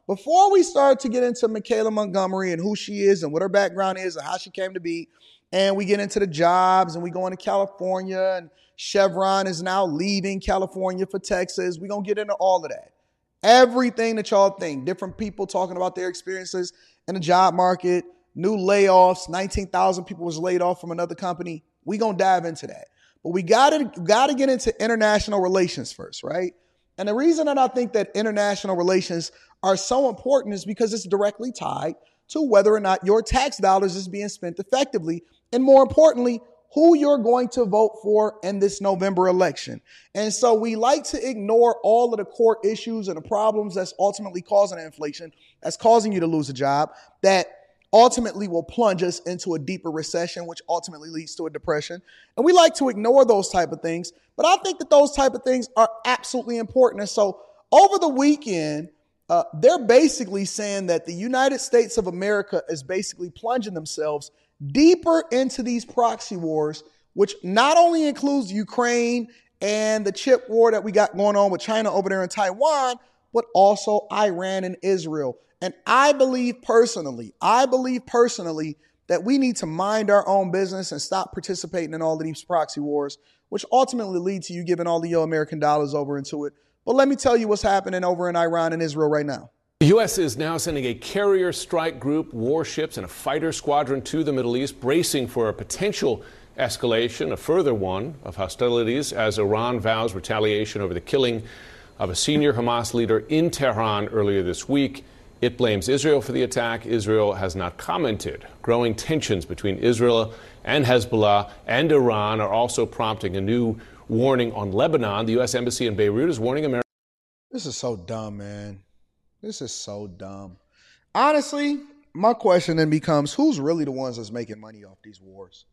before we start to get into Michaela Montgomery and who she is and what her background is and how she came to be, and we get into the jobs and we go into California and Chevron is now leaving California for Texas. We're going to get into all of that. Everything that y'all think, different people talking about their experiences in the job market, new layoffs, 19,000 people was laid off from another company. We're going to dive into that. But we got to get into international relations first, right? And the reason that I think that international relations are so important is because it's directly tied to whether or not your tax dollars is being spent effectively. And more importantly, who you're going to vote for in this November election. And so we like to ignore all of the core issues and the problems that's ultimately causing inflation, that's causing you to lose a job, that ultimately will plunge us into a deeper recession, which ultimately leads to a depression. And we like to ignore those type of things, but I think that those type of things are absolutely important. And so over the weekend, they're basically saying that the United States of America is basically plunging themselves deeper into these proxy wars, which not only includes Ukraine and the chip war that we got going on with China over there in Taiwan, but also Iran and Israel. And I believe personally that we need to mind our own business and stop participating in all of these proxy wars, which ultimately lead to you giving all of your American dollars over into it. But let me tell you what's happening over in Iran and Israel right now. The U.S. is now sending a carrier strike group, warships, and a fighter squadron to the Middle East, bracing for a potential escalation, a further one, of hostilities as Iran vows retaliation over the killing of a senior Hamas leader in Tehran earlier this week. It blames Israel for the attack. Israel has not commented. Growing tensions between Israel and Hezbollah and Iran are also prompting a new warning on Lebanon. The U.S. Embassy in Beirut is warning America. This is so dumb, man. This is so dumb. Honestly, my question then becomes, who's really the ones that's making money off these wars?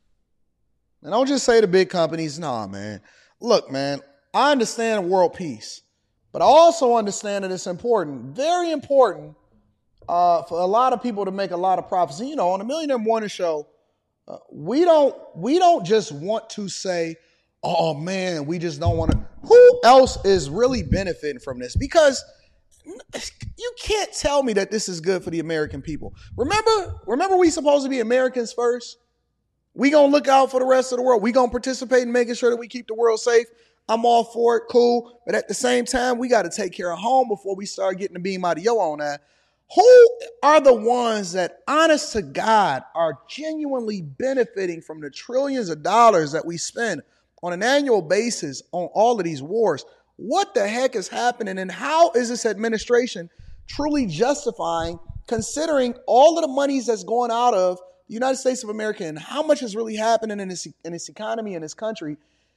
And don't just say the big companies. Nah, man. Look, man, I understand world peace, but I also understand that it's important, very important, for a lot of people to make a lot of profits. And, you know, on the Millionaire Morning Show, we don't just want to say, oh, man, we just don't want to. Who else is really benefiting from this? Because you can't tell me that this is good for the American people. Remember we supposed to be Americans first? We going to look out for the rest of the world. We going to participate in making sure that we keep the world safe. I'm all for it, cool. But at the same time, we got to take care of home before we start getting the beam out of your own eye. Who are the ones that, honest to God, are genuinely benefiting from the trillions of dollars that we spend on an annual basis on all of these wars? What the heck is happening, and how is this administration truly justifying, considering all of the monies that's going out of the United States of America and how much is really happening in this economy in this country?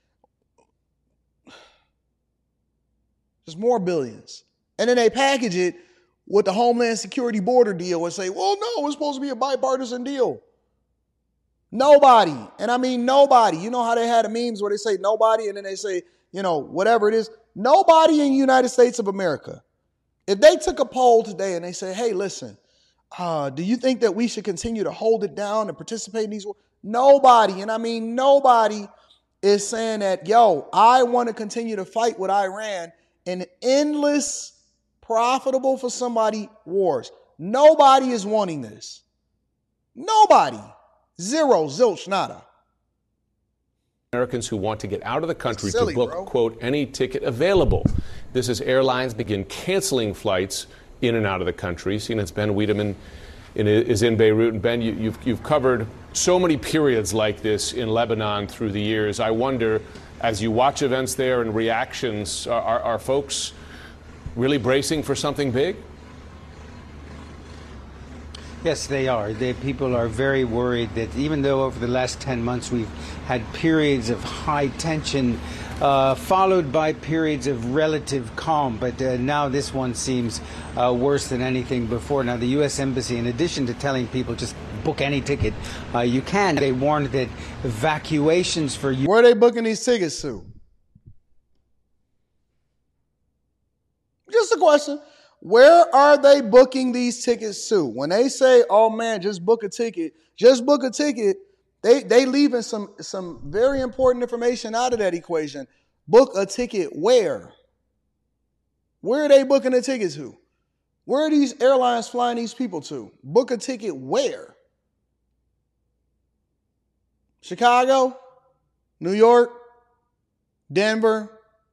Just more billions. And then they package it with the Homeland Security border deal and say, well, no, it's supposed to be a bipartisan deal. Nobody, and I mean nobody. You know how they had the memes where they say nobody and then they say, you know, whatever it is. Nobody in the United States of America, if they took a poll today and they say, hey, listen, do you think that we should continue to hold it down and participate in these wars? Nobody, and I mean nobody, is saying that, yo, I want to continue to fight with Iran in endless, profitable for somebody wars. Nobody is wanting this. Nobody. Zero, zilch, nada. Americans who want to get out of the country to book, quote, any ticket available. This as airlines begin canceling flights in and out of the country. CNN's Ben Wiedemann is in Beirut. And Ben, you've covered so many periods like this in Lebanon through the years. I wonder, as you watch events there and reactions, are folks really bracing for something big? Yes, they are. People are very worried that even though over the last 10 months we've had periods of high tension followed by periods of relative calm, but now this one seems worse than anything before. Now, the U.S. Embassy, in addition to telling people just book any ticket you can, they warned that evacuations for... Where are they booking these tickets to? Just a question. Where are they booking these tickets to? When they say, oh man, just book a ticket, they leaving some very important information out of that equation. Book a ticket where? Where are they booking the tickets to? Where are these airlines flying these people to? Book a ticket where? Chicago, New York, Denver,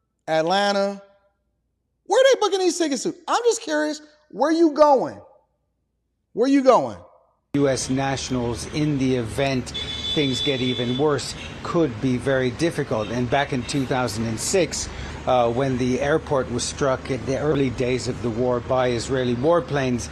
Atlanta. Where are they booking these tickets to? I'm just curious. Where you going? Where you going? U.S. nationals, in the event things get even worse, could be very difficult. And back in 2006, when the airport was struck in the early days of the war by Israeli warplanes,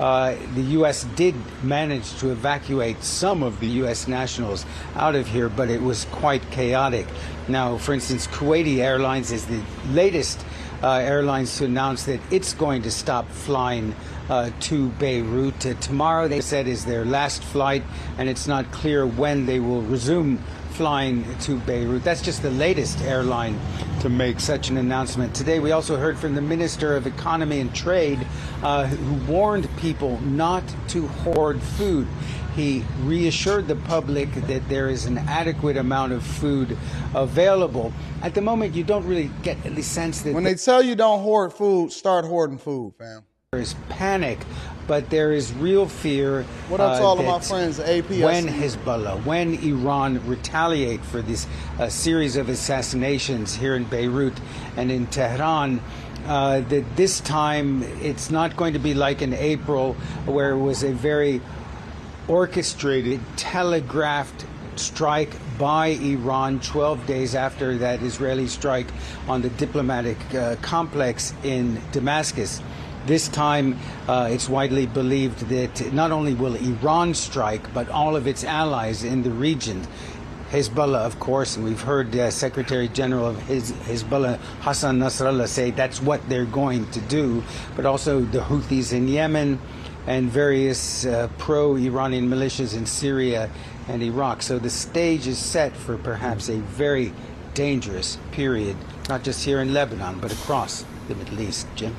the U.S. did manage to evacuate some of the U.S. nationals out of here, but it was quite chaotic. Now, for instance, Kuwaiti Airlines is the latest airlines to announce that it's going to stop flying to Beirut. Tomorrow, they said, is their last flight, and it's not clear when they will resume flying to Beirut. That's just the latest airline to make such an announcement. Today, we also heard from the Minister of Economy and Trade, who warned people not to hoard food. He reassured the public that there is an adequate amount of food available. At the moment, you don't really get the sense that when they tell you don't hoard food, start hoarding food, fam. There is panic, but there is real fear. What up to all of my friends at AP? When Hezbollah, when Iran retaliate for this series of assassinations here in Beirut and in Tehran, that this time it's not going to be like in April, where it was a very orchestrated, telegraphed strike by Iran 12 days after that Israeli strike on the diplomatic complex in Damascus. This time, it's widely believed that not only will Iran strike, but all of its allies in the region. Hezbollah, of course, and we've heard Secretary General of Hezbollah, Hassan Nasrallah, say that's what they're going to do, but also the Houthis in Yemen and various pro-Iranian militias in Syria and Iraq. So the stage is set for perhaps a very dangerous period, not just here in Lebanon, but across the Middle East. Jim?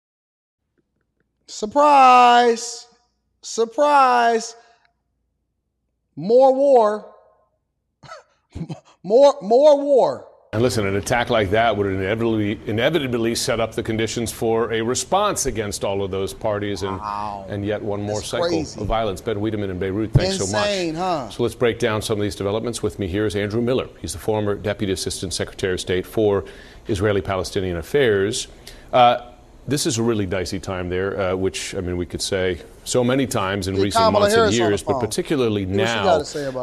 Surprise! Surprise! More war. more war. And listen, an attack like that would inevitably set up the conditions for a response against all of those parties, and yet one more cycle of violence. Ben Wiedemann in Beirut, thanks so much. Insane, huh? So let's break down some of these developments. With me here is Andrew Miller. He's the former Deputy Assistant Secretary of State for Israeli-Palestinian Affairs. This is a really dicey time there, which, I mean, we could say so many times in recent months and years, but particularly now.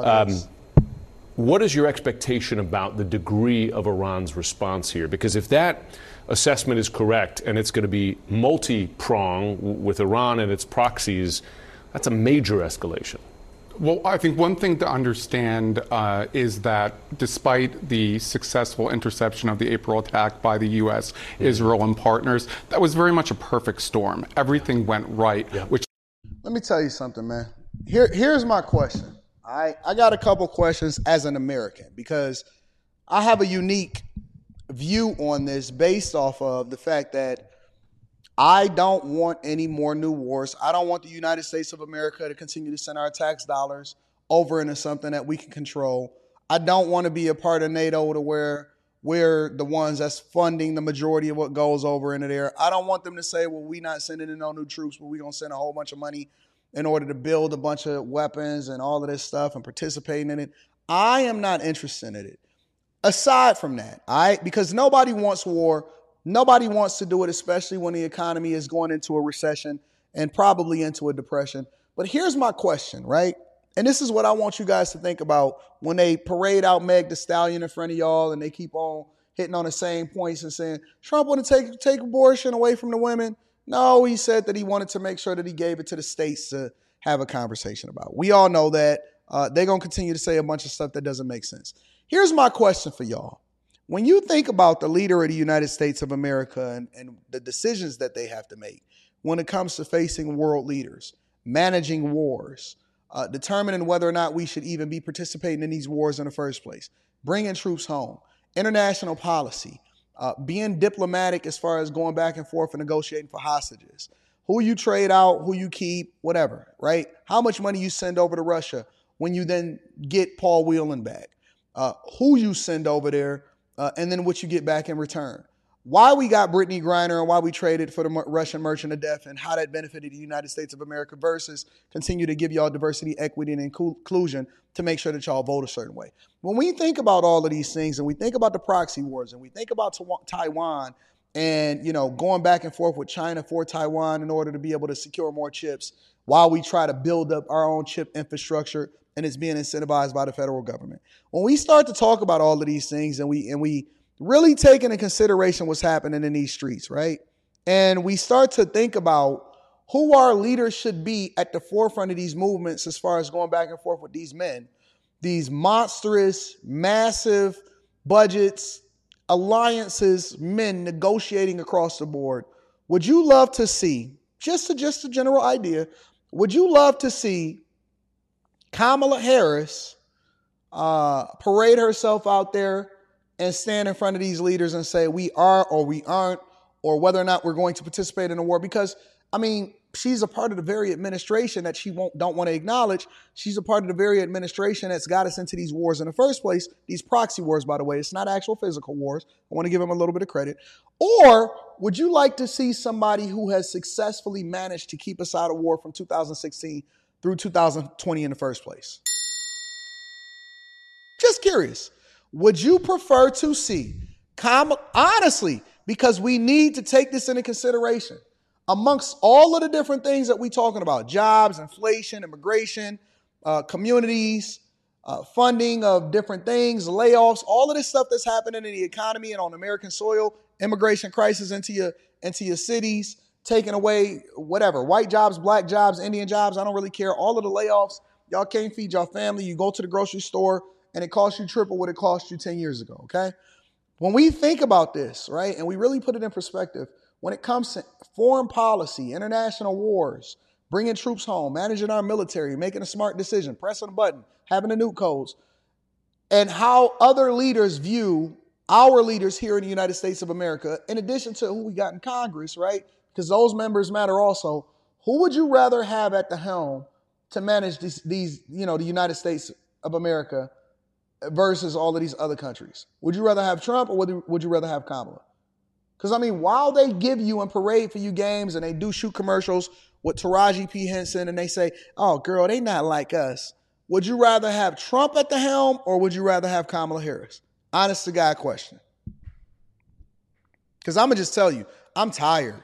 What is your expectation about the degree of Iran's response here? Because if that assessment is correct and it's going to be multi-pronged with Iran and its proxies, that's a major escalation. Well, I think one thing to understand is that despite the successful interception of the April attack by the U.S., Israel, and partners, that was very much a perfect storm. Everything went right. Yeah. Let me tell you something, man. Here's my question. I got a couple questions as an American, because I have a unique view on this based off of the fact that I don't want any more new wars. I don't want the United States of America to continue to send our tax dollars over into something that we can control. I don't want to be a part of NATO to where we're the ones that's funding the majority of what goes over into there. I don't want them to say, well, we're not sending in no new troops, but we're going to send a whole bunch of money in order to build a bunch of weapons and all of this stuff and participating in it. I am not interested in it. Aside from that, because nobody wants war. Nobody wants to do it, especially when the economy is going into a recession and probably into a depression. But here's my question, right? And this is what I want you guys to think about when they parade out Meg Thee Stallion in front of y'all and they keep on hitting on the same points and saying, Trump want to take abortion away from the women. No, he said that he wanted to make sure that he gave it to the states to have a conversation about. We all know that they're going to continue to say a bunch of stuff that doesn't make sense. Here's my question for y'all. When you think about the leader of the United States of America and the decisions that they have to make when it comes to facing world leaders, managing wars, determining whether or not we should even be participating in these wars in the first place, bringing troops home, international policy, being diplomatic as far as going back and forth and negotiating for hostages, who you trade out, who you keep, whatever, right? How much money you send over to Russia when you then get Paul Whelan back, who you send over there, and then what you get back in return. why we got Brittany Griner and why we traded for the Russian merchant of death and how that benefited the United States of America versus continue to give y'all diversity, equity, and inclusion to make sure that y'all vote a certain way. When we think about all of these things and we think about the proxy wars and we think about Taiwan and, going back and forth with China for Taiwan in order to be able to secure more chips while we try to build up our own chip infrastructure and it's being incentivized by the federal government. When we start to talk about all of these things and we really take into consideration what's happening in these streets, right? And we start to think about who our leaders should be at the forefront of these movements as far as going back and forth with these men, these monstrous, massive budgets, alliances, men negotiating across the board. Would you love to see, just a general idea, would you love to see Kamala Harris parade herself out there and stand in front of these leaders and say we are or we aren't, or whether or not we're going to participate in a war? Because, she's a part of the very administration that she don't want to acknowledge. She's a part of the very administration that's got us into these wars in the first place, these proxy wars, by the way. It's not actual physical wars. I want to give them a little bit of credit. Or would you like to see somebody who has successfully managed to keep us out of war from 2016 through 2020 in the first place? Just curious. Would you prefer to see honestly, because we need to take this into consideration, amongst all of the different things that we're talking about, jobs, inflation, immigration, communities, funding of different things, layoffs, all of this stuff that's happening in the economy and on American soil, immigration crisis into your cities, taking away whatever, white jobs, black jobs, Indian jobs, I don't really care. All of the layoffs, y'all can't feed your family. You go to the grocery store and it costs you triple what it cost you 10 years ago, okay? When we think about this, right, and we really put it in perspective, when it comes to foreign policy, international wars, bringing troops home, managing our military, making a smart decision, pressing a button, having the nuke codes, and how other leaders view our leaders here in the United States of America, in addition to who we got in Congress, right? Because those members matter also. Who would you rather have at the helm to manage these the United States of America versus all of these other countries? Would you rather have Trump or would you rather have Kamala? Because, while they give you and parade for you games and they do shoot commercials with Taraji P. Henson and they say, oh, girl, they not like us. Would you rather have Trump at the helm or would you rather have Kamala Harris? Honest to God question. Because I'm going to just tell you, I'm tired.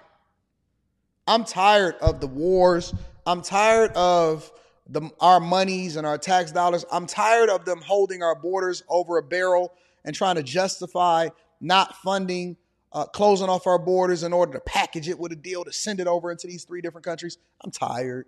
I'm tired of the wars. I'm tired of our monies and our tax dollars. I'm tired of them holding our borders over a barrel and trying to justify not funding, closing off our borders in order to package it with a deal to send it over into these 3 different countries. I'm tired.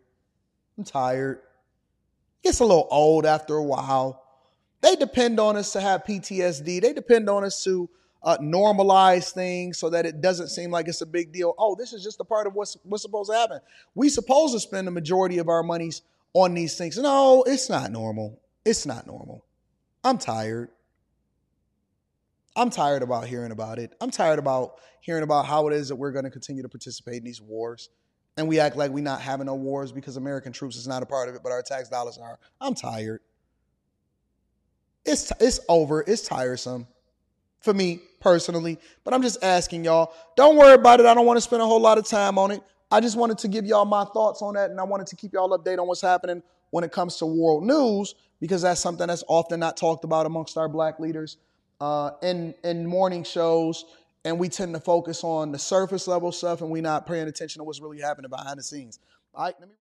It gets a little old after a while. They depend on us to have PTSD. They depend on us to normalize things so that it doesn't seem like it's a big deal. Oh, this is just a part of what's supposed to happen. We supposed to spend the majority of our monies on these things. No, it's not normal. It's not normal. I'm tired. I'm tired about hearing about it. I'm tired about hearing about how it is that we're going to continue to participate in these wars. And we act like we're not having no wars because American troops is not a part of it, but our tax dollars are. I'm tired. It's over. It's tiresome for me personally. But I'm just asking y'all, don't worry about it. I don't want to spend a whole lot of time on it. I just wanted to give y'all my thoughts on that, and I wanted to keep y'all updated on what's happening when it comes to world news, because that's something that's often not talked about amongst our black leaders in morning shows, and we tend to focus on the surface level stuff, and we're not paying attention to what's really happening behind the scenes. All right, let me